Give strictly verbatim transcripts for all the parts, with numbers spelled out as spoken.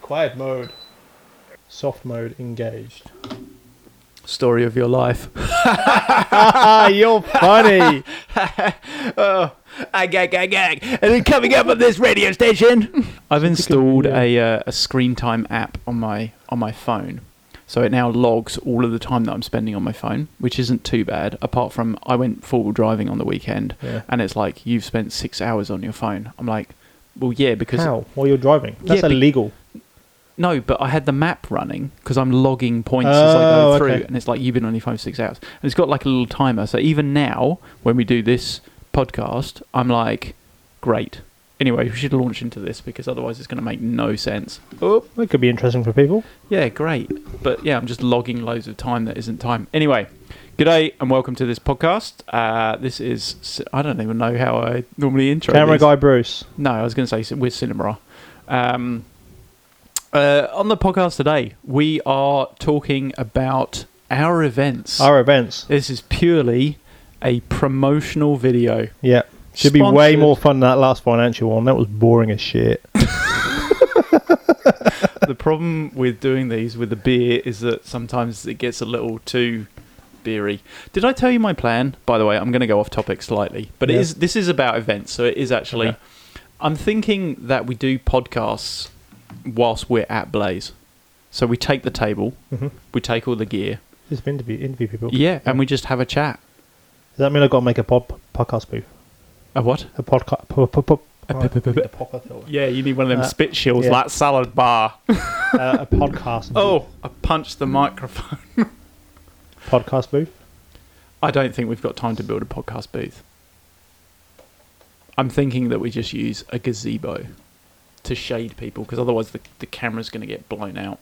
Quiet mode. Soft mode engaged. Story of your life. You're funny. Oh, I gag, gag, gag. And then coming up on this radio station, I've installed a uh, a screen time app on my on my phone, so it now logs all of the time that I'm spending on my phone, which isn't too bad. Apart from I went four-wheel driving on the weekend, Yeah. and it's like you've spent six hours on your phone. I'm like, well, yeah, because How? While you're driving? That's Yeah, be- illegal. no, but I had the map running because I'm logging points as I Oh, go through, okay. and it's like you've been on your phone for six hours, and it's got like a little timer. So even now, when we do this podcast, I'm like, great. Anyway, we should launch into this because otherwise it's going to make no sense. Oh, That could be interesting for people. yeah, great. But yeah, I'm just logging loads of time that isn't time. Anyway, g'day and welcome to this podcast. Uh, this is, I don't even know how I normally intro Camera these. guy Bruce. No, I was going to say we're Cinema. Um, uh, on the podcast today, we are talking about our events. Our events. This is purely a promotional video. Yeah. Should be way Sponsored. more fun than that last financial one. That was boring as shit. The problem with doing these with the beer is that sometimes it gets a little too beery. Did I tell you my plan? By the way, I'm going to go off topic slightly, but Yeah. it is this is about events, so it is actually. Okay. I'm thinking that we do podcasts whilst we're at Blaze. So we take the table, Mm-hmm. we take all the gear, Just interview, interview people. yeah, and we just have a chat. Does that mean I've got to make a pod, podcast booth? A what? A podcast. Po, po, po, A oh, p- p- p- the popper filter. Yeah, you need one of them Uh, spit shields, yeah. like salad bar. uh, a podcast. Oh, I punched the microphone. booth. Podcast booth. I don't think we've got time to build a podcast booth. I'm thinking that we just use a gazebo to shade people, because otherwise the, the camera's going to get blown out.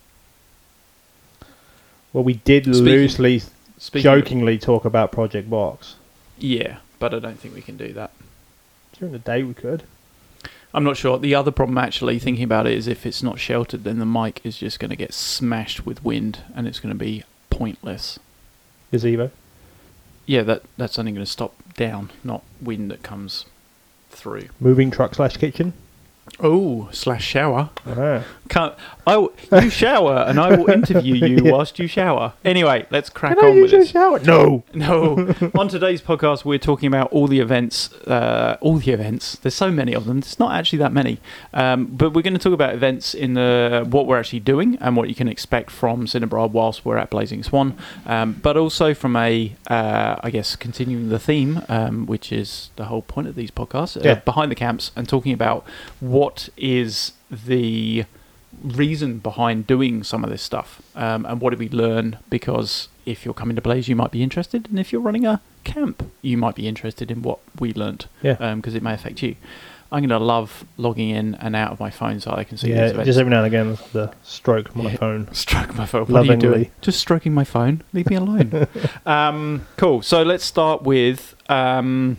Well, we did Speaking- loosely, Speaking of- jokingly talk about Project Box. yeah, but I don't think we can do that. During the day, we could. I'm not sure. The other problem, actually, thinking about it, is if it's not sheltered, then the mic is just going to get smashed with wind, and it's going to be pointless. Gazebo. Yeah, that that's only going to stop down, not wind that comes through. Moving truck slash kitchen. Oh, slash shower. Ah. Can't, I will, you shower and I will interview you Yeah. whilst you shower. Anyway, let's crack Can I on with use your this. shower? No. No. On today's podcast, we're talking about all the events. Uh, all the events. There's so many of them. It's not actually that many. Um, but we're going to talk about events in the what we're actually doing and what you can expect from Cinebra whilst we're at Blazing Swan. Um, but also from a, uh, I guess, continuing the theme, um, which is the whole point of these podcasts, uh, Yeah. behind the camps, and talking about what is the reason behind doing some of this stuff, um, and what did we learn, because if you're coming to Blaze you might be interested, and if you're running a camp you might be interested in what we learnt, Yeah. because it may affect you. I'm going to love logging in and out of my phone so I can see Yeah, these events. just every now and again, the stroke on my Yeah. phone. Stroke my phone. What are you Lovingly. doing? Just stroking my phone. Leave me alone. um, cool. So let's start with. Um,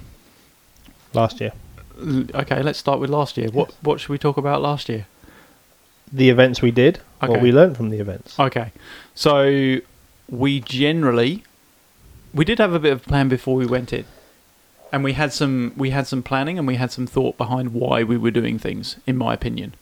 Last year. l- okay, let's start with last year. What What should we talk about last year? The events we did, Okay. what we learned from the events. Okay, so we generally we did have a bit of a plan before we went in, and we had some we had some planning and we had some thought behind why we were doing things. In my opinion,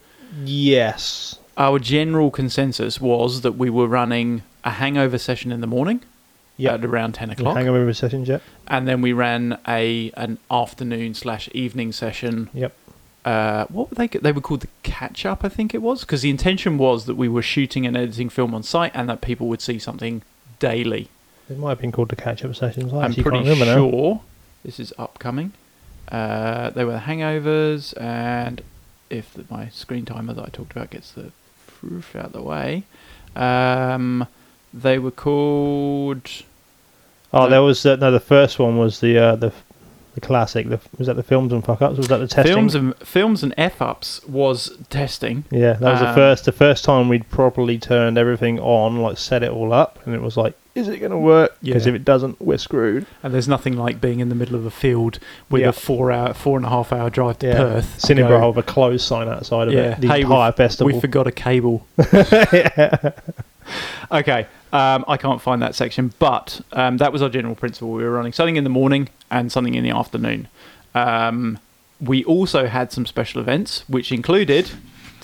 Yes. our general consensus was that we were running a hangover session in the morning Yep. at around ten o'clock, Hangover sessions yet? and then we ran a an afternoon slash evening session. Yep. Uh, what were they? They were called the catch up, I think it was, because the intention was that we were shooting and editing film on site, and that people would see something daily. It might have been called the catch-up sessions. I I'm actually pretty can't remember now. sure this is upcoming. Uh, they were the hangovers, and if the, my screen timer that I talked about gets the proof out of the way, um, they were called. Oh, No. there was uh, no. The first one was the uh, the the classic. The, was that the films and fuck ups? Was that the testing? Films and films and F ups was testing. Yeah, that was the Um, first. The first time we'd properly turned everything on, like set it all up, and it was like, is it going to work? Because Yeah. if it doesn't, we're screwed. And there's nothing like being in the middle of a field with Yeah. a four hour, four and a half hour drive to Yeah, Perth. to Cinebra go, with a closed sign outside of Yeah. it. The Hey, entire festival. We forgot a cable. Yeah. Okay, um, I can't find that section, but um, that was our general principle. We were running something in the morning and something in the afternoon. Um, we also had some special events, which included. Did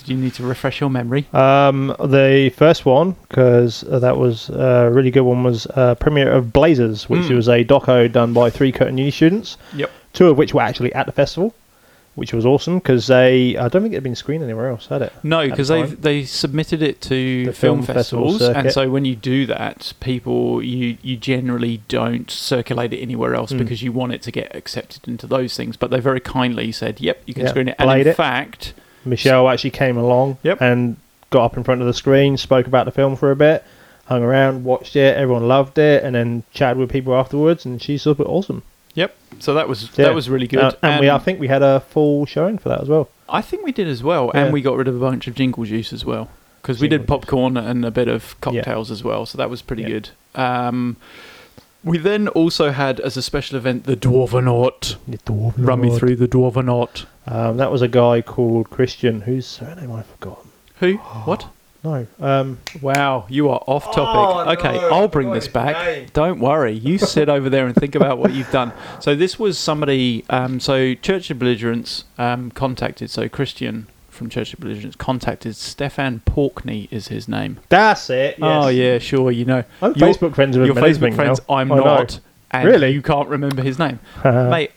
Did you need to refresh your memory? Um, the first one, because uh, that was a really good one, was uh, premiere of Blazers, which Mm. was a doco done by three Curtin Uni students. Yep. Two of which were actually at the festival, which was awesome because they, I don't think it had been screened anywhere else, had it? No, at because the they time? they submitted it to The film, film festival festivals, and circuit. so when you do that, people you you generally don't circulate it anywhere else Mm. because you want it to get accepted into those things. But they very kindly said, "Yep, you can Yeah, screen it." And played in it. fact, Michelle actually came along Yep. and got up in front of the screen, spoke about the film for a bit, hung around, watched it, everyone loved it, and then chatted with people afterwards, and she thought it awesome. yep. So that was Yeah. that was really good. Uh, and we, I think we had a full showing for that as well. I think we did as well, Yeah. and we got rid of a bunch of jingle juice as well because we did Jingle juice. popcorn and a bit of cocktails as well. So that was pretty Yeah. good. Um, we then also had as a special event the Dwarvenaut. Run me through the Dwarvenaut. Um, that was a guy called Christian, whose surname I've forgotten. Who? What? No. Um, Wow, you are off topic. Oh, okay, no, I'll bring God, this his back. name. Don't worry. You sit over there and think about what you've done. So this was somebody. Um, so Church of Belligerents um, contacted. So Christian from Church of Belligerents contacted Stefan Porkney is his name. that's it. Yes. Oh yeah, sure. You know I'm Your- Facebook friends with your him and everything Facebook friends. now. I'm I know. not. And Really? You can't remember his name, Uh, mate.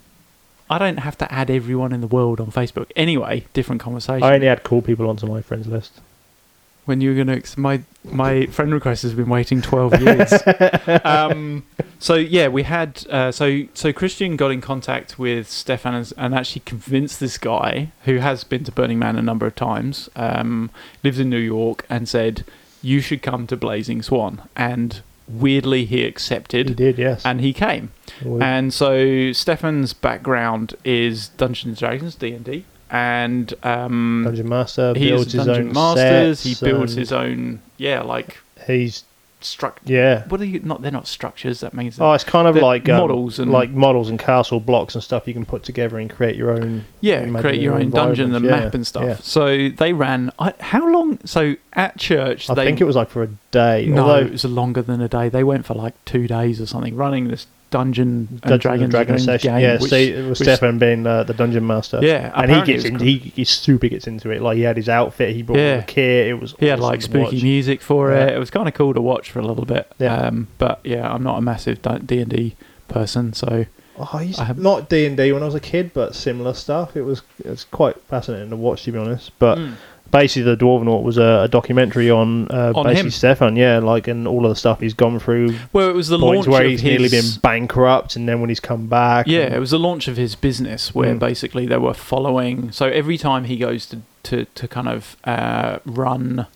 I don't have to add everyone in the world on Facebook. Anyway, different conversation. I only had cool people onto my friends list. When you were going to ex- my my friend request has been waiting twelve years. um, so yeah, we had uh, so so Christian got in contact with Stefan and, and actually convinced this guy who has been to Burning Man a number of times, um, lives in New York, and said you should come to Blazing Swan. And weirdly, he accepted. He did, yes. And he came. We- And so Stefan's background is Dungeons and Dragons, D and D, and um, Dungeon Master he builds is his Dungeon own Masters. sets He builds and his own, yeah, like He's struct. yeah. What are you? Not they're not structures. That means Oh, it's kind of they're like um, models and like models and castle blocks and stuff you can put together and create your own. yeah, imagine create your your own dungeon and environments, map yeah, and stuff. yeah. So they ran. I, how long? So at church, I they think it was like for a day. no, although it was longer than a day. They went for like two days or something, running this Dungeon and Dungeons Dragons and Dragons game, session. Yeah, which- see, it was which- Stefan being uh, the dungeon master. Yeah, and he apparently gets it in, was he, he super gets into it. Like he had his outfit, he brought Yeah. all the kit. It was He had awesome like to spooky watch. music for Yeah. it. It was kind of cool to watch for a little bit. Yeah. Um, but yeah, I'm not a massive D and D person, so Oh, I used I have- not D and D when I was a kid, but similar stuff. It was it was quite fascinating to watch, to be honest. But Mm. basically, the Dwarvenaut was a, a documentary on, uh, On basically him. Stefan, yeah, like and all of the stuff he's gone through. well, it was the Points launch where of he's his, nearly been bankrupt, and then when he's come back. Yeah, and- it was the launch of his business where Mm. basically they were following. So every time he goes to to, to kind of uh, run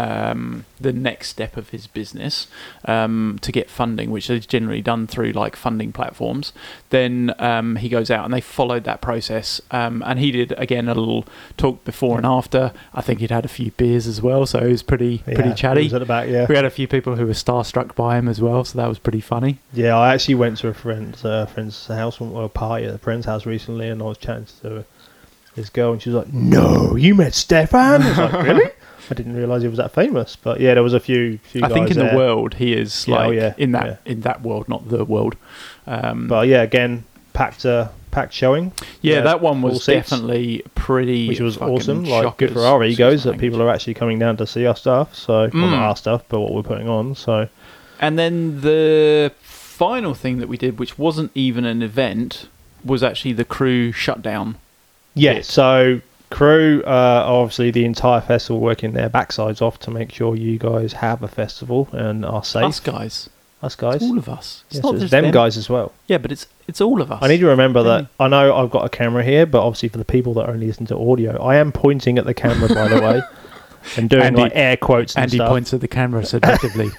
um, the next step of his business um, to get funding, which is generally done through like funding platforms, then um, he goes out and they followed that process. Um, and he did again a little talk before and after. I think he'd had a few beers as well, so it was pretty yeah, pretty he chatty. was at the back, yeah. We had a few people who were starstruck by him as well, so that was pretty funny. Yeah, I actually went to a friend's uh, friend's house, or a party at a friend's house recently, and I was chatting to this girl, and she was like, "No, you met Stefan?" I was like, "Really?" I didn't realise he was that famous, but yeah, there was a few. few I think guys in there. the world he is Yeah, like oh, yeah, in that yeah. in that world, not the world. Um, But yeah, again, packed uh, packed showing, yeah, yeah, that one full was seats, definitely pretty, which was fucking awesome. Like good for shockers. our egos Excuse my that people language. are actually coming down to see our stuff. So well, Mm. not our stuff, but what we're putting on. So And then the final thing that we did, which wasn't even an event, was actually the crew shutdown. yeah, Yes. so. Crew, uh, obviously the entire festival working their backsides off to make sure you guys have a festival and are safe. Us guys, Us guys. it's all of us. It's Yes, not it's just them, them guys as well. Yeah, but it's it's all of us. I need to remember Really? that. I know I've got a camera here, but obviously for the people that only listen to audio, I am pointing at the camera, by the way, and doing Andy- like air quotes and Andy stuff. points at the camera seductively.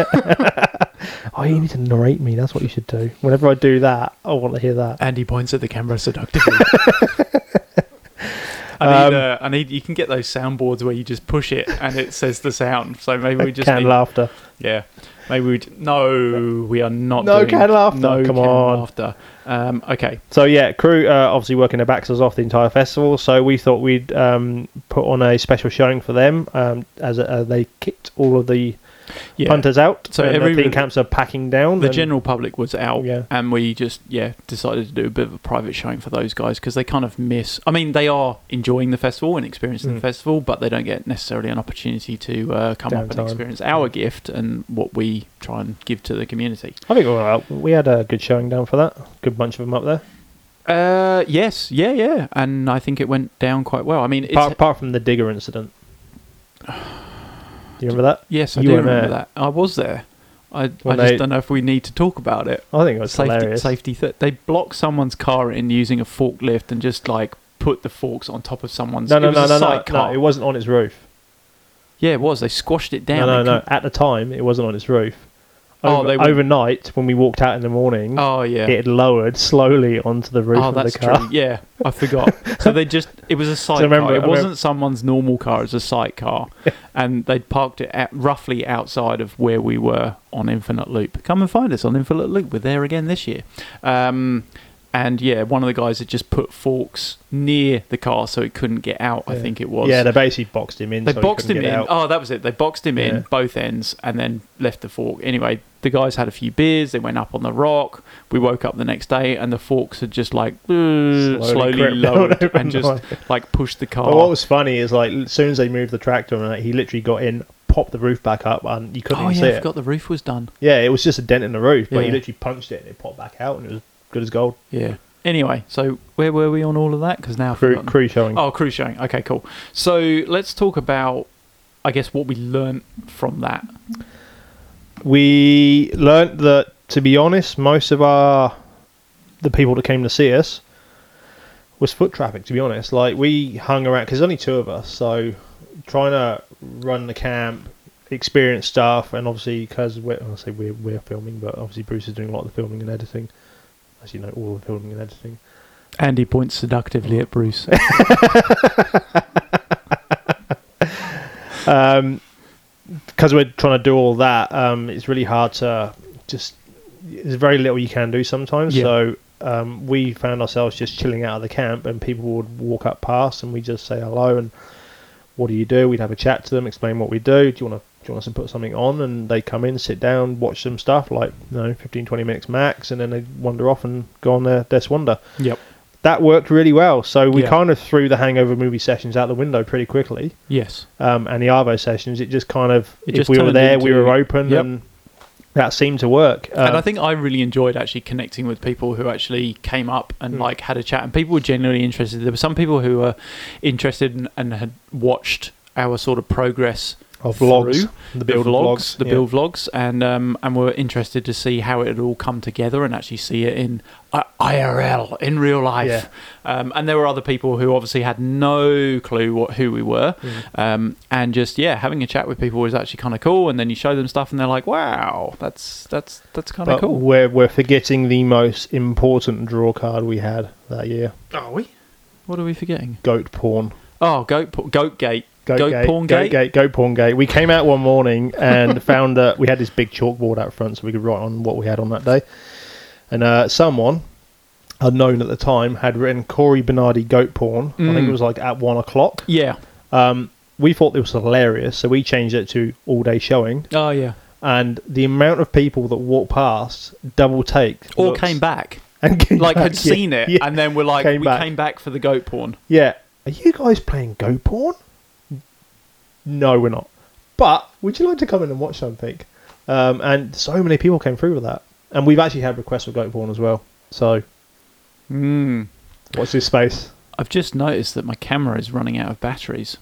Oh, you need to narrate me. That's what you should do. Whenever I do that, I want to hear that. Andy points at the camera seductively. I Um, need, uh, I need. You can get those soundboards where you just push it and it says the sound. So maybe we just Canned need, laughter. yeah. Maybe we no, we are not. No doing, canned laughter, No come canned on. laughter. Um, okay. So yeah, crew uh, obviously working their backs off the entire festival. So we thought we'd um, put on a special showing for them um, as a, uh, they kicked all of the Yeah. punters out, So and every- the team camps are packing down. The and- general public was out, Yeah. and we just yeah decided to do a bit of a private showing for those guys because they kind of miss. I mean, they are enjoying the festival and experiencing Mm. the festival, but they don't get necessarily an opportunity to uh, come up and Downtime. experience our gift and what we try and give to the community. I think well, we had a good showing down for that. Good bunch of them up there. Uh, yes, yeah, yeah, and I think it went down quite well. I mean, it's, Apart, apart from the digger incident. Do you remember that? yes, I you do weren't remember there. that. I was there. I, I When just they- don't know if we need to talk about it. I think it was Safety, hilarious. safety. Th- they blocked someone's car in using a forklift and just like put the forks on top of someone's. No, no, it was no, a no, no, sidecar. no. It wasn't on its roof. Yeah, it was. They squashed it down. No, no, They no. couldn't- At the time, it wasn't on its roof. Oh, Over, they went- overnight, when we walked out in the morning, Oh yeah. it had lowered slowly onto the roof Oh, of that's the car. true. Yeah, I forgot. So they just, it was a sidecar. remember- it I remember- wasn't someone's normal car, it was a sidecar. And they'd parked it at, roughly outside of where we were on Infinite Loop. Come and find us on Infinite Loop. We're there again this year. Um, and yeah, one of the guys had just put forks near the car so it couldn't get out, I Yeah. think it was. Yeah, they basically boxed him in. They so he boxed him couldn't in. get out. Oh, that was it. They boxed him in Yeah. both ends and then left the fork. Anyway, the guys had a few beers. They went up on the rock. We woke up the next day and the forks had just like uh, slowly, crept down lowered and overnight. just like pushed the car. But what was funny is like as soon as they moved the tractor, and like, he literally got in, popped the roof back up, and you couldn't oh even yeah, see I it. forgot the roof was done. Yeah, it was just a dent in the roof, but he Yeah. literally punched it and it popped back out, and it was good as gold. Yeah. Anyway, so where were we on all of that? Because now I've Crew, forgotten. crew showing. Oh, crew showing. Okay, cool. So let's talk about, I guess, what we learnt from that. We learnt that, to be honest, most of our the people that came to see us was foot traffic. To be honest, like we hung around because there's only two of us, so trying to run the camp, experience stuff, and obviously because we're, I say we're we're filming, but obviously Bruce is doing a lot of the filming and editing. As you know, all the filming and editing. Andy points seductively at Bruce. um, because we're trying to do all that, um, it's really hard to just. There's very little you can do sometimes. Yeah. So um, we found ourselves just chilling out of the camp, and people would walk up past, and we just say hello and what do you do? We'd have a chat to them, explain what we do. Do you want to? Do you want us to put something on? And they come in, sit down, watch some stuff, like you know, fifteen, twenty minutes max, and then they wander off and go on their Death Wonder. Yep. That worked really well. So we Yeah. kind of threw the Hangover movie sessions out the window pretty quickly. Yes. Um, and the Arvo sessions, it just kind of, It if just we were turned there, we into- were open, Yep. and that seemed to work. Um, and I think I really enjoyed actually connecting with people who actually came up and Mm. like had a chat, and people were genuinely interested. There were some people who were interested and, and had watched our sort of progress of vlogs, through the build the of vlogs, vlogs, the yeah. build vlogs, and um, and were interested to see how it had all come together and actually see it in uh, I R L, in real life. Yeah. Um, and there were other people who obviously had no clue what who we were, Mm. um, and just yeah, having a chat with people was actually kind of cool. And then you show them stuff, and they're like, "Wow, that's that's that's kind of But cool." we're we're forgetting the most important draw card we had that year: Are we? What are we forgetting? goat porn. Oh, goat po- goat gate. Goat, Goat gate, porn goat gate? gate, goat porn gate. We came out one morning and found that we had this big chalkboard out front, so we could write on what we had on that day. And uh, someone unknown at the time had written Corey Bernardi goat porn. I think Mm. it was like at one o'clock. Yeah. Um, we thought it was hilarious, so we changed it to all day showing. Oh yeah. And the amount of people that walked past, double take, Or looks, came back. and came Like back, had yeah, seen it, yeah, and then were like, Came we back. came back for the goat porn. yeah. Are you guys playing goat porn? No, we're not. But would you like to come in and watch something? Um, and so many people came through with that, and we've actually had requests for goat porn as well. So Mm. watch this space. I've just noticed that my camera is running out of batteries.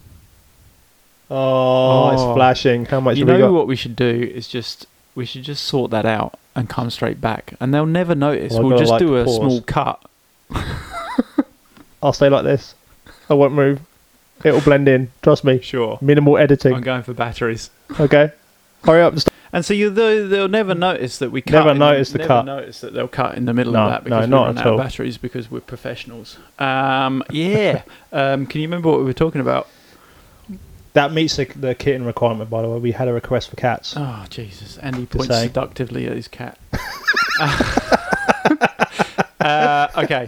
Oh, Oh. it's flashing. How much You have we know got? what we should do is just we should just sort that out and come straight back, and they'll never notice. Well, I've we'll gotta, just like, do a pause. small cut. I'll stay like this. I won't move. It'll blend in. Trust me. Sure. Minimal editing. I'm going for batteries. Okay. Hurry up. Just And so you they'll, they'll never notice that we cut. Never in notice the never cut. Notice that they'll cut in the middle No, of that because no, we not run at out all. of batteries because we're professionals. Um, yeah. um, can you remember what we were talking about? That meets the, the kitten requirement, by the way. We had a request for cats. Oh Jesus! And he points saying. seductively at his cat. uh, okay.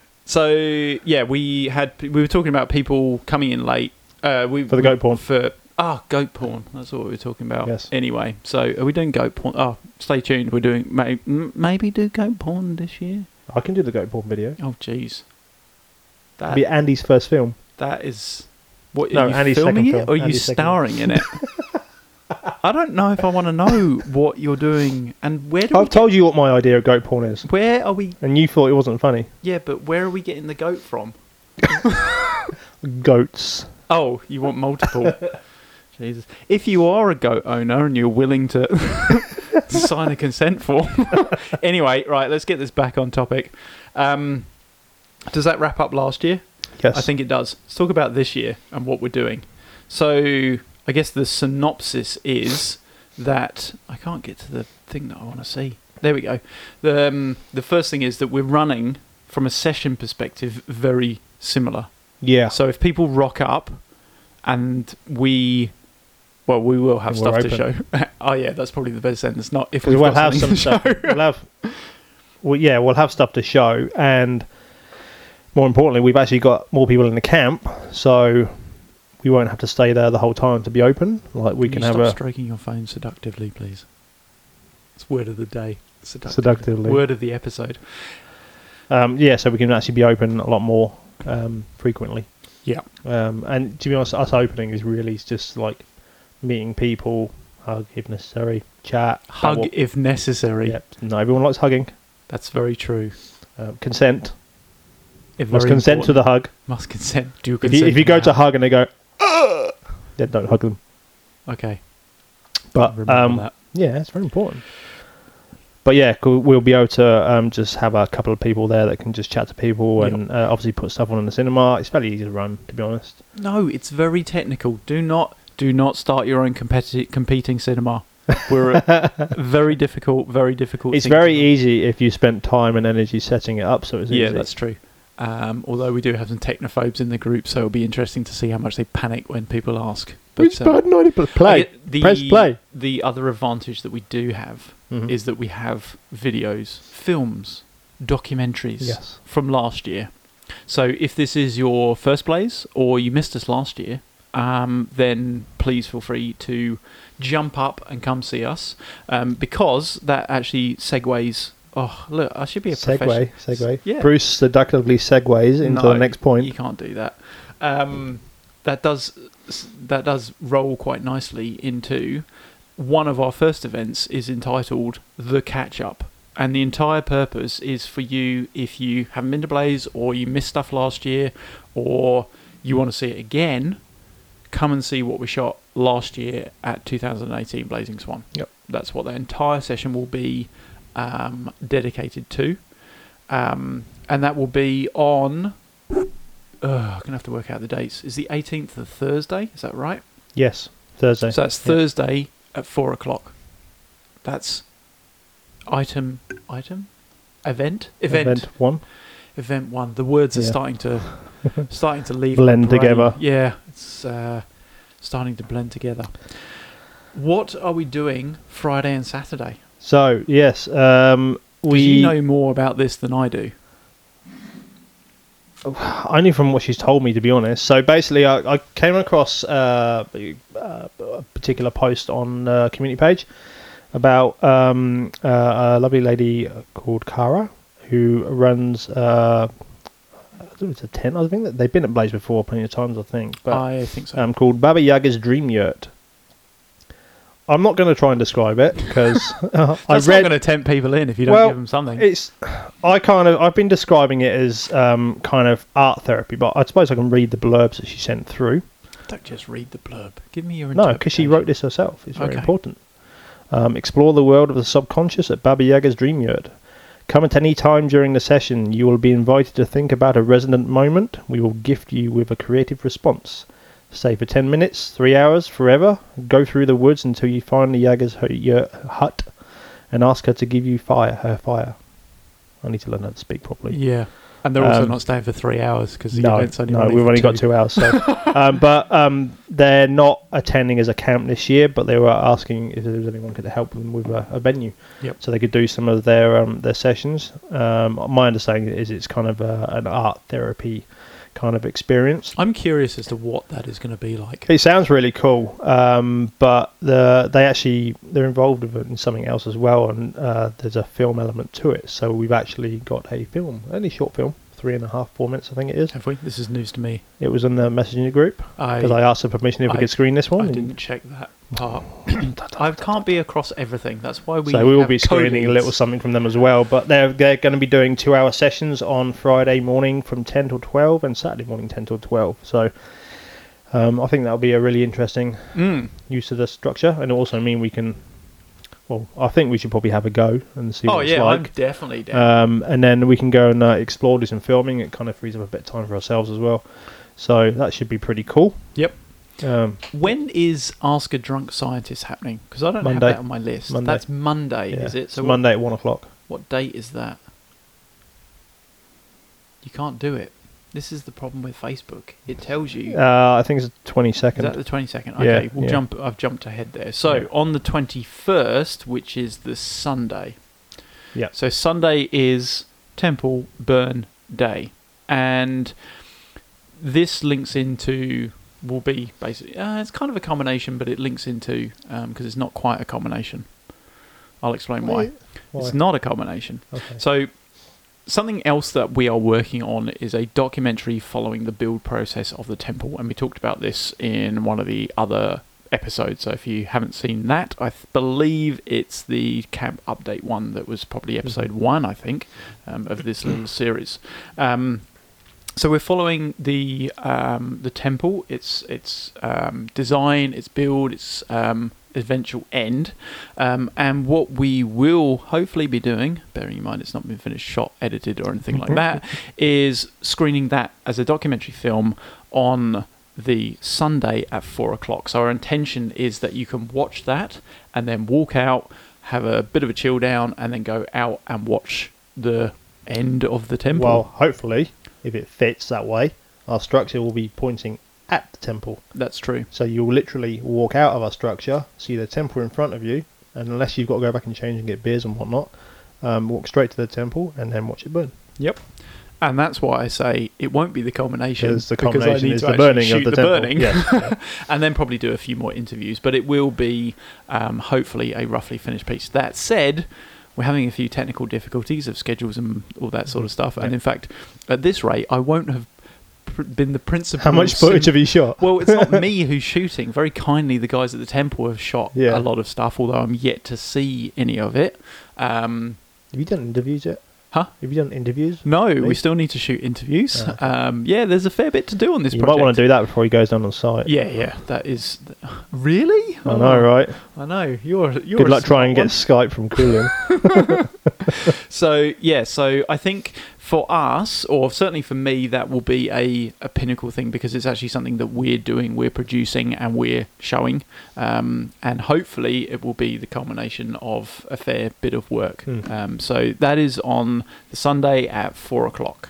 So yeah, we had we were talking about people coming in late. Uh, we For the goat porn. for Ah, goat porn. That's what we were talking about. Yes. Anyway, so are we doing goat porn? Oh, stay tuned. We're doing may, m- maybe do goat porn this year. I can do the goat porn video. Oh, jeez. It'll That be Andy's first film. that is what No, are you Andy's filming second it film. or are you Andy's second starring in it? I don't know if I want to know what you're doing and where do we I've told you what my idea of goat porn is, get- where are we? and you thought it wasn't funny. Yeah, but where are we getting the goat from? Goats. Oh, you want multiple? Jesus. If you are a goat owner and you're willing to, to sign a consent form. Anyway, right, let's get this back on topic. Um, does that wrap up last year? Yes. I think it does. Let's talk about this year and what we're doing. So, I guess the synopsis is that I can't get to the thing that I want to see. There we go. The um, the first thing is that we're running from a session perspective very similar. Yeah. So if people rock up and we, well, we will have And stuff we're to show. Oh yeah, that's probably the best sentence. Not if we we've will got have some something to stuff. show. We'll have. Well, yeah, we'll have stuff to show, and more importantly, we've actually got more people in the camp, so we won't have to stay there the whole time to be open. Like we can, you have stop a stroking your phone seductively, please. It's word of the day. Seductive. seductively. Word of the episode. Um, yeah, so we can actually be open a lot more um, frequently. Yeah. Um, and to be honest, us opening is really just like meeting people, hug if necessary, chat, about Hug what- if necessary. Yeah, no, everyone likes hugging. That's very true. Um, consent. If Must very consent to important. the hug. Must consent. Do you If consent? you, if you to go that? to hug and they go, Ugh! Then don't hug them. Okay. But Remember um, that. yeah, it's very important. But yeah, cool, we'll be able to um, just have a couple of people there that can just chat to people Yep. and uh, obviously put stuff on in the cinema. It's fairly easy to run, to be honest. No, it's very technical. Do not do not start your own competi- competing cinema. We're a very difficult, very difficult. It's thing to very run. easy if you spent time and energy setting it up, so it's Yeah, easy. that's true. Um, although we do have some technophobes in the group, so it'll be interesting to see how much they panic when people ask. It's um, bad night, but I play. get the, Press play. The other advantage that we do have Mhm. is that we have videos, films, documentaries Yes. from last year. So if this is your first plays or you missed us last year, um, then please feel free to jump up and come see us, um, because that actually segues. Oh, look, I should be a professional. Segue, segue. Yeah. Bruce seductively segues into No, the next point. You can't do that. Um, that does that does roll quite nicely into one of our first events is entitled The Catch Up. And the entire purpose is for you, if you haven't been to Blaze or you missed stuff last year or you want to see it again, come and see what we shot last year at two thousand eighteen Blazing Swan. Yep. That's what the entire session will be um, dedicated to. Um, and that will be on... Uh, I'm going to have to work out the dates. Is the eighteenth a Thursday? Is that right? Yes, Thursday. So that's Yep. Thursday at four o'clock. That's item, item, event, event, Event one. event one. The words are Yeah. starting to starting to leave Blend my brain. together. Yeah, it's uh, starting to blend together. What are we doing Friday and Saturday? So yes, um, 'Cause we you know more about this than I do. only from what she's told me, to be honest. So basically, I, I came across uh, a, a particular post on the community page about um, uh, a lovely lady called Cara who runs. Uh, I think it's a tent. I think that they've been at Blaze before plenty of times. I think, but I think so. um, called Baba Yaga's Dream Yurt. I'm not going to try and describe it because uh, I That's read. not going to tempt people in if you don't Well, give them something. It's, I kind of, I've been describing it as um, kind of art therapy, but I suppose I can read the blurbs that she sent through. Don't just read the blurb. Give me your No, because she interpretation. wrote this herself. It's very Okay. important. Um, explore the world of the subconscious at Baba Yaga's Dream Yurt. Come at any time during the session. You will be invited to think about a resonant moment. We will gift you with a creative response. Stay for ten minutes, three hours, forever. Go through the woods until you find the Yaga's hu- yurt hut and ask her to give you fire, her fire. I need to learn how to speak properly. Yeah, and they're also Um, not staying for three hours because the No, event's only no, running we've for only two. got two hours. So. um, but um, they're not attending as a camp this year, but they were asking if there was anyone could help them with a, a venue, Yep. so they could do some of their um, their sessions. Um, my understanding is it's kind of a, an art therapy kind of experience. I'm curious as to what that is going to be like. It sounds really cool, um, but the they actually they're involved with it in something else as well, and uh, there's a film element to it. So we've actually got a film, only short film, three and a half, four minutes, I think it is. Have we? This is news to me. It was in the messaging group because I, I, I asked for permission if I- we could screen this one. I and- didn't check that part. I can't be across everything. That's why we. so we will have be screening a co-leads. little something from them as well. But they're they're going to be doing two hour sessions on Friday morning from ten till twelve and Saturday morning ten till twelve. So um, I think that'll be a really interesting Mm. use of the structure, and it'll also mean we can. Well, I think we should probably have a go and see Oh what it's yeah, I'm like. definitely down. Um, and then we can go and uh, explore this and filming. It kind of frees up a bit of time for ourselves as well. So that should be pretty cool. Yep. Um, When is Ask a Drunk Scientist happening? Because I don't Monday. have that on my list. Monday. That's Monday, yeah, is it? it's So what, Monday at one o'clock. what date is that? You can't do it. This is the problem with Facebook. It tells you. Uh, I think it's the twenty Is second. that the twenty-second? Yeah, Okay, we'll yeah. jump. I've jumped ahead there. So Yeah. on the twenty-first, which is the Sunday. Yeah. So Sunday is Temple Burn Day, and this links into will be basically. Uh, it's kind of a combination, but it links into because it's not quite a combination. I'll explain why. It's not a combination. Okay. So something else that we are working on is a documentary following the build process of the temple, and we talked about this in one of the other episodes. So if you haven't seen that, I th- believe it's the camp update one that was probably episode one, I think, um, of this little series. Um, so we're following the um, the temple, its its um, design, its build, its um, eventual end, um, and what we will hopefully be doing, bearing in mind it's not been finished, shot, edited, or anything like that, is screening that as a documentary film on the Sunday at four o'clock. So our intention is that you can watch that and then walk out, have a bit of a chill down, and then go out and watch the end of the temple. Well, hopefully, if it fits that way, our structure will be pointing at the temple. That's true. So you'll literally walk out of our structure, see the temple in front of you, and unless you've got to go back and change and get beers and whatnot, um, walk straight to the temple and then watch it burn. Yep. And that's why I say it won't be the culmination. Because the because I culmination need is to the actually burning shoot of the, the temple. burning. Yes, yeah. And then probably do a few more interviews. But it will be um, hopefully a roughly finished piece. That said, we're having a few technical difficulties of schedules and all that sort of stuff. And Yeah. in fact, at this rate, I won't have pr- been the principal. How much footage sim- have you shot? Well, it's not me who's shooting. Very kindly, the guys at the temple have shot Yeah. a lot of stuff, although I'm yet to see any of it. Um, Have you done interviews yet? Huh? Have you done interviews? no, Really? we still need to shoot interviews. Oh, okay. Um, yeah, there's a fair bit to do on this You project. might want to do that before he goes down on site. Yeah, yeah, that is really. I know, right? I know. You're. you're Good a luck trying to get smart Skype from Coolin. one. So yeah, so I think for us, or certainly for me, that will be a, a pinnacle thing because it's actually something that we're doing, we're producing, and we're showing, um, and hopefully it will be the culmination of a fair bit of work. Hmm. Um, so that is on the Sunday at four o'clock.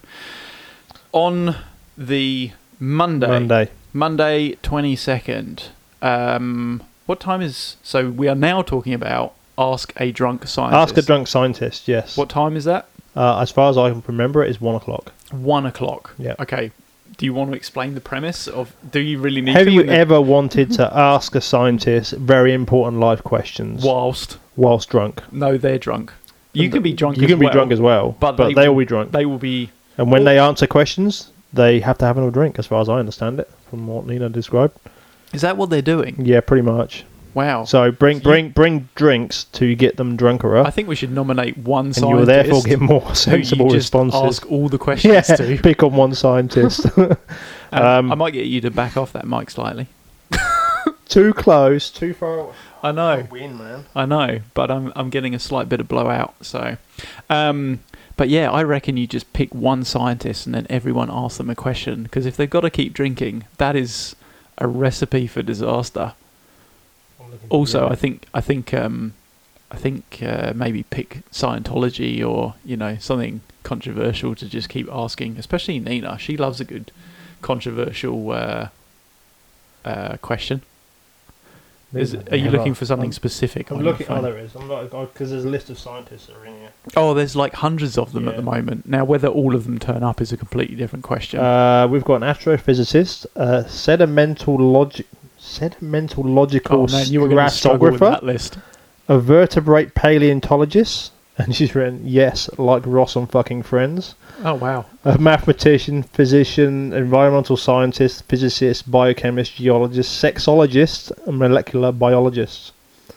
On the Monday, Monday. Monday twenty-second. Um, what time is... So we are now talking about Ask a Drunk Scientist. Ask a drunk scientist, yes. What time is that? Uh, as far as I can remember, it is one o'clock. One o'clock. Yeah. Okay. Do you want to explain the premise of... Do you really need Have to? you in the- ever wanted to ask a scientist very important life questions Whilst... whilst drunk? No, they're drunk. You can be drunk You as can be well, drunk as well, but but, they they, will- will be drunk. They will be... And when Well- they answer questions, they have to have another drink, as far as I understand it, from what Nina described. Is that what they're doing? Yeah, pretty much. Wow. So bring So you- bring bring drinks to get them drunker, I think we should nominate one and scientist. you will therefore get more who sensible you just responses. ask all the questions Yeah, to. pick on one scientist. Um, Um, I might get you to back off that mic slightly. Too close, too far away. I know. Win, man. I know, but I'm I'm getting a slight bit of blowout. So, um, but yeah, I reckon you just pick one scientist and then everyone asks them a question. Because if they've got to keep drinking, that is a recipe for disaster. Also, I think I think um, I think uh, maybe pick Scientology or you know something controversial to just keep asking. Especially Nina, she loves a good controversial uh, uh, question. Is, Yeah, are you yeah, looking I'm- for something I'm- specific? I'm on your looking. Oh, phone? there is. I'm not because there's a list of scientists that are in here. Oh, there's like hundreds of them at Yeah. the moment. Now, whether all of them turn up is a completely different question. Uh, we've got an astrophysicist, a sedimental logic, sedimental logical oh man, you were going to struggle with stratigrapher, that list. a vertebrate paleontologist, and she's written yes, like Ross on fucking Friends. Oh wow. A mathematician, physician, environmental scientist, physicist, biochemist, geologist, sexologist, and molecular biologist.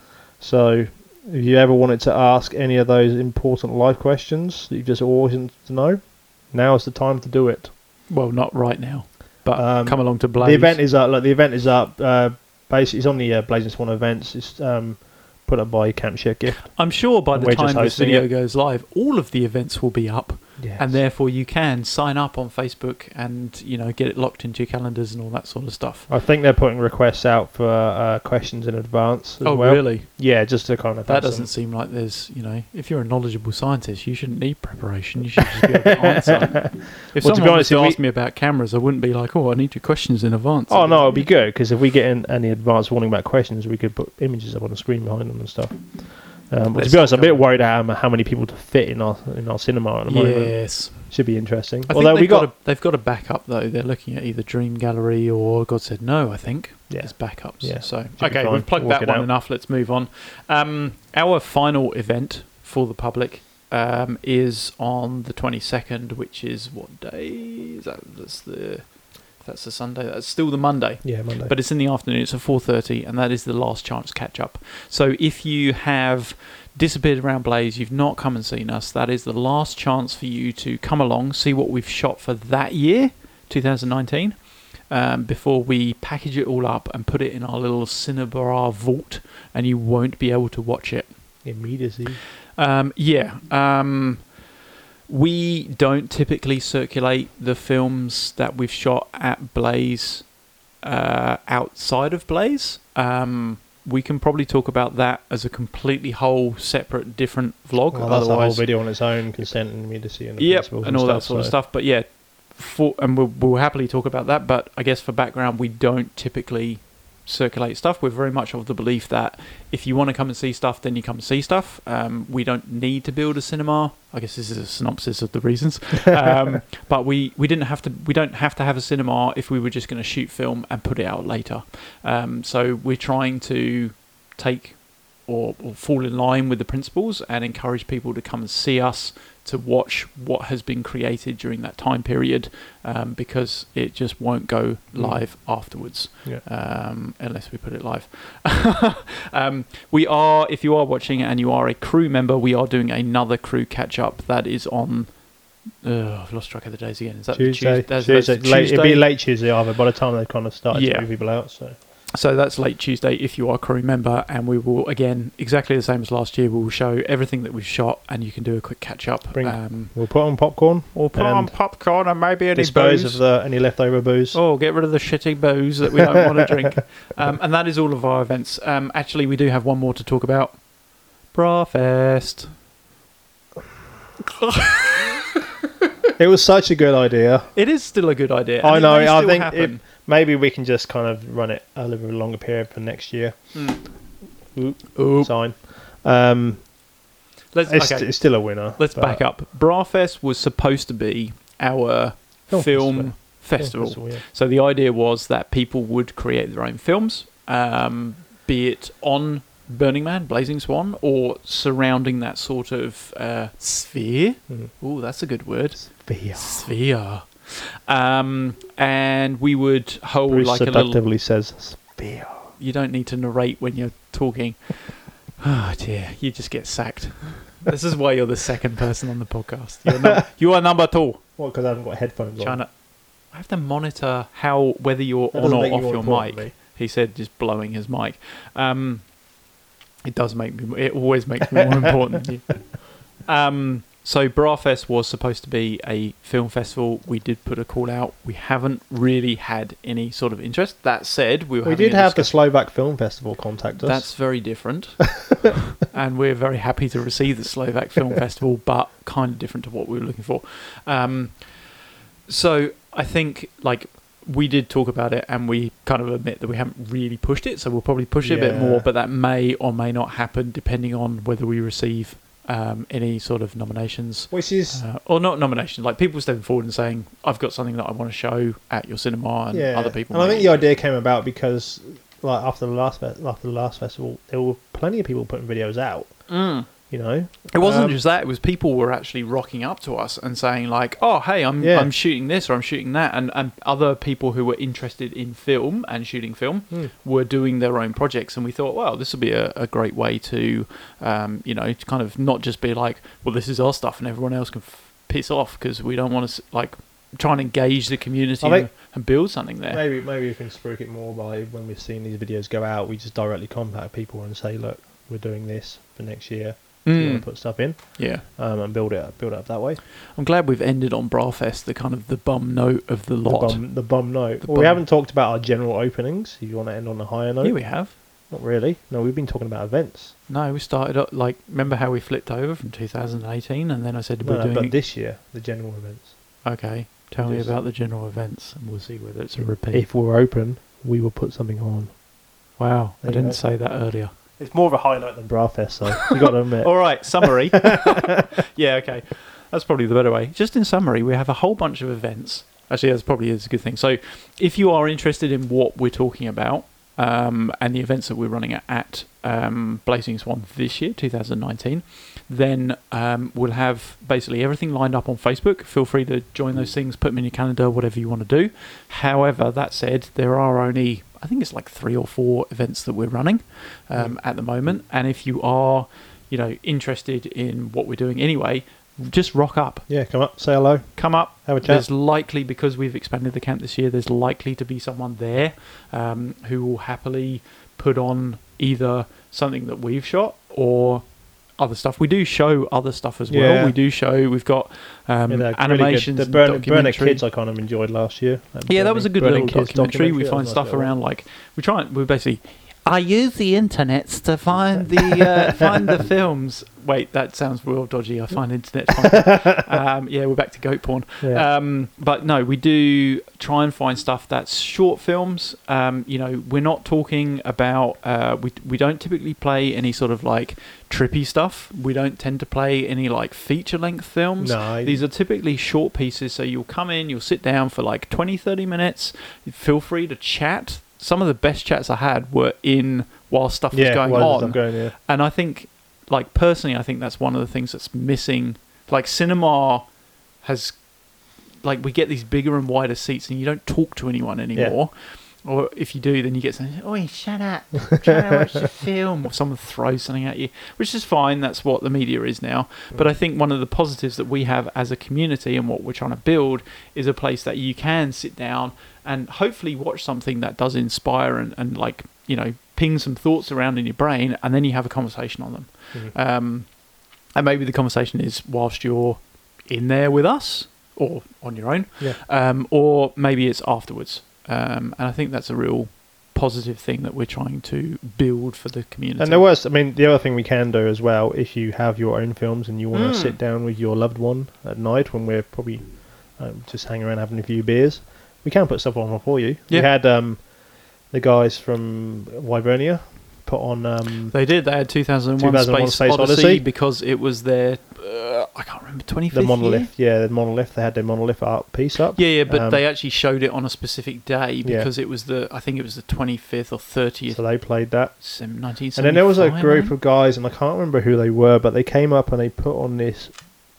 So, if you ever wanted to ask any of those important life questions that you just always wanted to know, now is the time to do it. Well, not right now, but Um, come along to Blaze. The event is up. Like the event is up. Uh, basically, it's on the uh, Blazing Swan events. It's um, put up by Camp Share Gift. I'm sure by and the we're just time this hosting video it. goes live, all of the events will be up. Yes. And therefore you can sign up on Facebook and, you know, get it locked into your calendars and all that sort of stuff. I think they're putting requests out for uh, questions in advance as Oh, well. really? Yeah, just to kind of. That have doesn't some- seem like there's, you know, if you're a knowledgeable scientist, you shouldn't need preparation. You should just be able to answer. If Well, to be someone was honest, to if we- ask me about cameras, I wouldn't be like, oh, I need your questions in advance. Oh no, it'd be good because if we get in any advance warning about questions, we could put images up on the screen behind them and stuff. Um, but to Let's be honest, I'm a go. bit worried how, how many people to fit in our in our cinema at the moment. Yes. Should be interesting. I Although think we they've got, got, a, they've got a backup though. They're looking at either Dream Gallery or God Said No. I think yeah, as backups. Yeah. So be okay, fine. we've plugged Work that it one out. enough. Let's move on. Um, our final event for the public um, is on the twenty-second, which is what day? Is that that's the that's the Sunday. That's still the Monday. yeah, Monday. But it's in the afternoon. It's at four thirty, and that is the last chance catch up. So if you have disappeared around Blaze, you've not come and seen us, that is the last chance for you to come along, see what we've shot for that year, twenty nineteen, um, before we package it all up and put it in our little Cinnabar vault, and you won't be able to watch it. Immediacy. Um, yeah. Um, we don't typically circulate the films that we've shot at Blaze uh, outside of Blaze. Um, we can probably talk about that as a completely whole, separate, different vlog. Well, that's a whole Otherwise, video on its own, consent and immediacy and, the yep, principles and all that stuff, sort of so- stuff. But yeah, for, and we'll, we'll happily talk about that. But I guess for background, we don't typically circulate stuff. We're very much of the belief that if you want to come and see stuff, then you come and see stuff. Um, we don't need to build a cinema. I guess this is a synopsis of the reasons. Um, but we, we didn't have to. We don't have to have a cinema if we were just going to shoot film and put it out later. Um, so we're trying to take or, or fall in line with the principles and encourage people to come and see us, to watch what has been created during that time period, um, because it just won't go live afterwards, Yeah. um, unless we put it live. um, we are, if you are watching and you are a crew member, we are doing another crew catch-up that is on... Uh, I've lost track of the days again. Is that Tuesday. the Tuesday? That's, Tuesday. that's Late, it'd be Tuesday. late Tuesday either by the time they've kind of started Yeah. to move people out. So So that's late Tuesday if you are a crew member, and we will, again, exactly the same as last year, we will show everything that we've shot, and you can do a quick catch-up. Bring- Um, we'll put on popcorn, or put on and popcorn and maybe any dispose booze. of the, any leftover booze. Oh, get rid of the shitty booze that we don't want to drink. Um, and that is all of our events. Um, actually, we do have one more to talk about. Brafest. It was such a good idea. It is still a good idea. I and know, It may I still think happen. Maybe we can just kind of run it a little longer period for next year. Mm. Oop, Oop. sign. Um, Let's, it's, okay, it's still a winner. let's but- back up. Brafest was supposed to be our Film film, festival. festival. Festival, yeah. So the idea was that people would create their own films, um, be it on Burning Man, Blazing Swan, or surrounding that sort of uh, sphere. Mhm. Ooh, that's a good word. Sphere. Sphere. Um, and we would hold Bruce like a seductively little... says sphere. You don't need to narrate when you're talking. Oh dear, you just get sacked. This is why you're the second person on the podcast. You're num- you are number two. Well, because I haven't got headphones on. Trying to, I have to monitor how whether you're That on doesn't or make you off more your important, mic. mate. He said, just blowing his mic. Um, it does make me. It always makes me more important than you. Um, so Brafest was supposed to be a film festival. We did put a call out. We haven't really had any sort of interest. That said, we were We having did a have the discussion. Slovak Film Festival contact us. That's very different. And we're very happy to receive the Slovak Film Festival, but kind of different to what we were looking for. Um, so I think, like, we did talk about it, and we kind of admit that we haven't really pushed it, so we'll probably push it a bit Yeah. more, but that may or may not happen depending on whether we receive um, any sort of nominations. Which is Uh, or not nominations, like people stepping forward and saying, I've got something that I want to show at your cinema, and yeah. other people And I may- think the idea came about because, like after the last fe- after the last festival, there were plenty of people putting videos out. Mm. You know, It wasn't Um, just that; it was people were actually rocking up to us and saying, like, "Oh, hey, I'm Yeah. I'm shooting this or I'm shooting that," and and other people who were interested in film and shooting film Hmm. were doing their own projects, and we thought, well, this will be a, a great way to, um, you know, to kind of not just be like, well, this is our stuff, and everyone else can f- piss off, because we don't want to like try and engage the community I think- and, and build something there. maybe maybe we can spruik it more by when we've seen these videos go out, we just directly contact people and say, look, we're doing this for next year. Do you Mm. want to put stuff in Yeah, um, and build it up, build it up that way? I'm glad we've ended on Brafest, the kind of the bum note of the The lot. bum, the bum note. The well, bum. we haven't talked about our general openings. If you want to end on a higher note, Yeah, we have. not really. No, we've been talking about events. No, we started up, like, remember how we flipped over from two thousand eighteen, and then I said No, we're no, doing but this year, the general events. okay, tell me Just- about the general events, and we'll see whether it's a repeat. If we're open, we will put something on. Wow, There I you didn't go. say that earlier. It's more of a high note than Brafest, so you got to admit. All right, summary. Yeah, okay. That's probably the better way. Just in summary, we have a whole bunch of events. Actually, that's probably is a good thing. So if you are interested in what we're talking about, um, and the events that we're running at, at um, Blazing Swan this year, two thousand nineteen, then um, we'll have basically everything lined up on Facebook. Feel free to join those things, put them in your calendar, whatever you want to do. However, that said, there are only, I think it's like three or four events that we're running um, Mm. at the moment. And if you are, you know, interested in what we're doing anyway, just rock up. Yeah, come up, say hello, Come up. have a chat. There's likely, because we've expanded the camp this year, there's likely to be someone there um, who will happily put on either something that we've shot or other stuff. We do show other stuff as well. Yeah. We do show, we've got um, Yeah, they're really good. animations, The and Burn, Burner documentary. Kids I kind of enjoyed last year. Yeah, that was a good Burning little Kids documentary. We that find was a stuff nice little around, like, we try and we basically. I use the internet to find the uh, find the films. Wait, that sounds real dodgy. I find internet. Fun. um, yeah, we're back to goat porn. one. Yeah. Um, but no, we do try and find stuff that's short films. Um, you know, we're not talking about. Uh, we we don't typically play any sort of like trippy stuff. We don't tend to play any like feature length films. no, These are typically short pieces, so you'll come in, you'll sit down for like twenty, thirty minutes. Feel free to chat. Some of the best chats I had were in while stuff was yeah, going while on. I'm going, yeah. And I think, like, personally, I think that's one of the things that's missing. Like, cinema has, like, we get these bigger and wider seats and you don't talk to anyone anymore. Or if you do, then you get something, oh, shut up, I'm trying to watch the film. Or someone throws something at you, which is fine. That's what the media is now. But I think one of the positives that we have as a community and what we're trying to build is a place that you can sit down and hopefully watch something that does inspire and, and like, you know, ping some thoughts around in your brain, and then you have a conversation on them. Mhm. Um, and maybe the conversation is whilst you're in there with us or on your own, Yeah. um, or maybe it's afterwards. Um, and I think that's a real positive thing that we're trying to build for the community. And there was, I mean, the other thing we can do as well, if you have your own films and you want Mm. to sit down with your loved one at night when we're probably um, just hanging around having a few beers, we can put stuff on for you. Yeah. We had um, the guys from Wyvernia put on. Um, They did. They had two thousand one, two thousand one Space, Space Odyssey, Odyssey. because it was their, uh, I can't remember, twenty-fifth the monolith, year? yeah, the monolith. They had their monolith art piece up. Yeah, yeah, but Um, they actually showed it on a specific day Yeah. because it was the, I think it was the twenty-fifth or thirtieth, So they played that. nineteen seventy-five. And then there was a I group think. of guys, and I can't remember who they were, but they came up and they put on this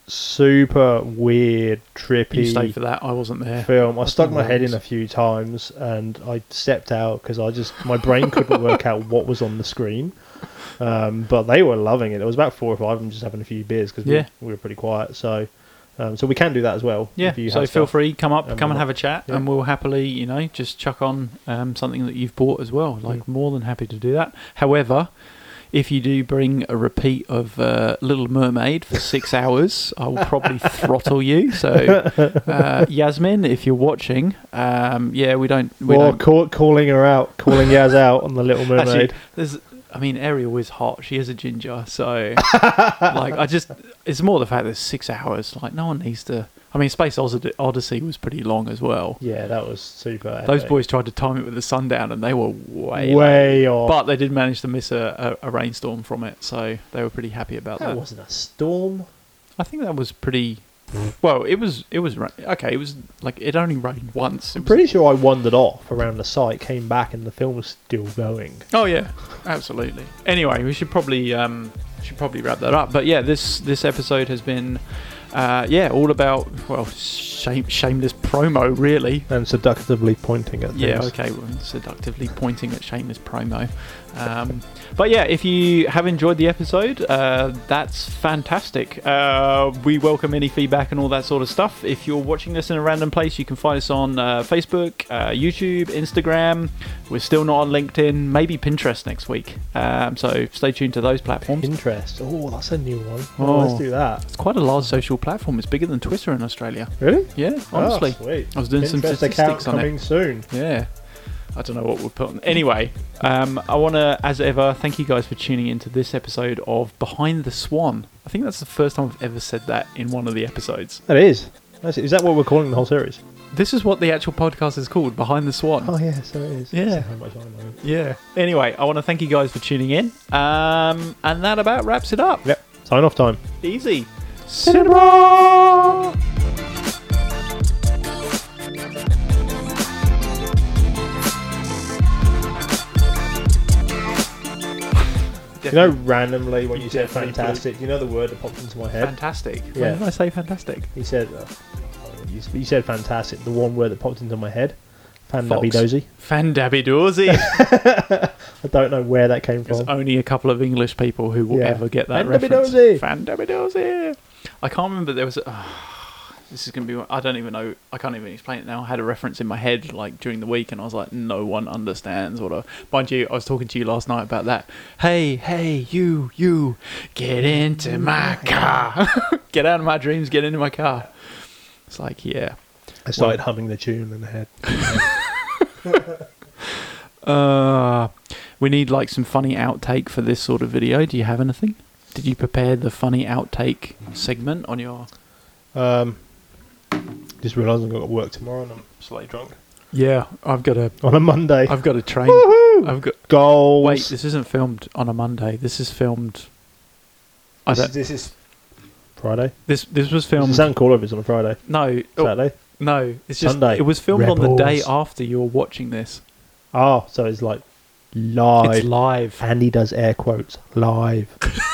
super weird, trippy You stayed for that. I wasn't there. film. I I stuck think my that head in was- a few times, and I stepped out because I just my brain couldn't work out what was on the screen. Um, but they were loving it. There was about four or five of them just having a few beers because Yeah. we, we were pretty quiet. So, um, so we can do that as well. Yeah, if you so have feel stuff. free, come up, Um, come and have a chat, yeah. and we'll happily, you know, just chuck on um, something that you've bought as well. Like, Mm. more than happy to do that. However, if you do bring a repeat of uh, Little Mermaid for six hours, I will probably throttle you. So, uh, Yasmin, if you're watching, um, yeah, we don't. We Or don't call, calling her out, calling Yaz out on the Little Mermaid. Actually, there's. I mean, Ariel is hot. She is a ginger, so like I just. It's more the fact that it's six hours. Like, no one needs to I mean, Space Odyssey Odyssey was pretty long as well. Yeah, that was super. Those epic. boys tried to time it with the sundown, and they were way, way off. But they did manage to miss a, a, a rainstorm from it, so they were pretty happy about that that. wasn't a storm. I think that was pretty. Well, it was. It was ra- okay. It was like it only rained once. It I'm was- pretty sure I wandered off around the site, came back, and the film was still going. Oh yeah, absolutely. Anyway, we should probably um, should probably wrap that up. But yeah, this this episode has been. Uh, yeah, all about, well, shame, shameless promo, really. And seductively pointing at things. Yeah, okay, well, seductively pointing at shameless promo. Um, but yeah, if you have enjoyed the episode, uh, that's fantastic. Uh, we welcome any feedback and all that sort of stuff. If you're watching this in a random place, you can find us on uh, Facebook, uh, YouTube, Instagram. We're still not on LinkedIn, maybe Pinterest next week. Um, so stay tuned to those platforms. Pinterest. Oh, that's a new one. Oh, Oh. let's do that. It's quite a large social platform. It's bigger than Twitter in Australia. Really? Yeah, honestly. Oh, sweet. I was doing some Pinterest statistics account on it. coming soon. Yeah. I don't know what we'll put on. Anyway, um, I want to, as ever, thank you guys for tuning into this episode of Behind the Swan. I think that's the first time I've ever said that in one of the episodes. That is. That's it. Is that what we're calling the whole series? This is what the actual podcast is called, Behind the Swan. Oh, yeah, so it is. Yeah. That's how much I know. Yeah. Anyway, I want to thank you guys for tuning in. Um, and that about wraps it up. Yep. Sign off time. Easy. Cinema! You know, randomly when you, You said definitely fantastic, do you know the word that popped into my head? Fantastic. Yeah. When did I say fantastic? He said, uh, you, you said fantastic. The one word that popped into my head, Fox. fandabby-dozy. Fandabby-dozy. I don't know where that came There's from. only a couple of English people who will Yeah. ever get that Fandabby-dozy. reference. Fandabby-dozy. I can't remember. There was. A, oh, this is going to be. I don't even know. I can't even explain it now. I had a reference in my head like during the week, and I was like, no one understands what I. Mind you, I was talking to you last night about that. Hey, hey, you, you, get into my car. Get out of my dreams. Get into my car. It's like, yeah. I started Well- humming the tune in the head. Uh, we need like some funny outtake for this sort of video. Do you have anything? Did you prepare the funny outtake segment on your? Um, just realised I've got to work tomorrow and I'm slightly drunk. Yeah, I've got a. On a Monday. I've got a train. Woohoo! I've got. Goals. Wait, this isn't filmed on a Monday. This is filmed. I this, don't. is, this is Friday. This this was Does it filmed. sound cool if it's on a Friday? No, oh, Saturday? no. It's just Sunday. it was filmed on the day Rebels. after you're watching this. Oh, so it's like live. It's live. Andy does air quotes. Live.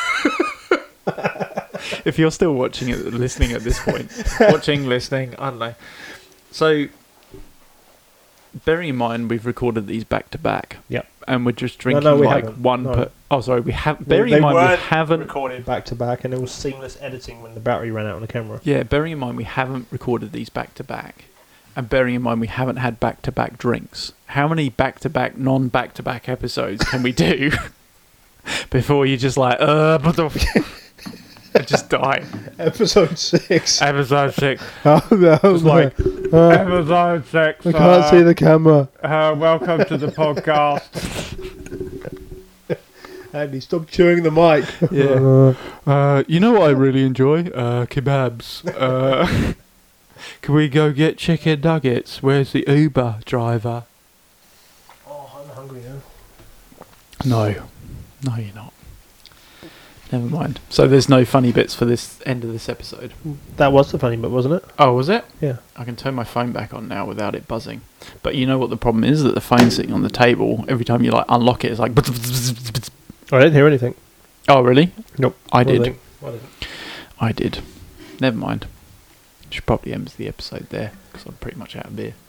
If you're still watching it, listening at this point, watching, listening, I don't know. So, bearing in mind we've recorded these back to back. Yep. And we're just drinking no, we like haven't. one No. per. Oh, sorry, we have. Bearing They in mind we weren't haven't. recorded back to back and it was seamless editing when the battery ran out on the camera. Yeah, bearing in mind we haven't recorded these back to back, and bearing in mind we haven't had back to back drinks. How many back to back, non back to back episodes can we do before you just like, uh, what the f- and just die? Episode six. Episode six. Oh no! It's like uh, episode six. I can't see the camera. Uh, welcome to the podcast. Andy, stop chewing the mic. Yeah. Uh, you know what I really enjoy? Uh, kebabs. Uh, can we go get chicken nuggets? Where's the Uber driver? Oh, I'm hungry now. No. No, you're not. Never mind. So there's no funny bits for this end of this episode. That was the funny bit, wasn't it? Oh, was it? Yeah. I can turn my phone back on now without it buzzing. But you know what the problem is? That the phone's sitting on the table. Every time you like unlock it, it's like... I didn't hear anything. Oh, really? Nope. I I did. didn't. I didn't. I did. Never mind. Should probably end the episode there because I'm pretty much out of beer.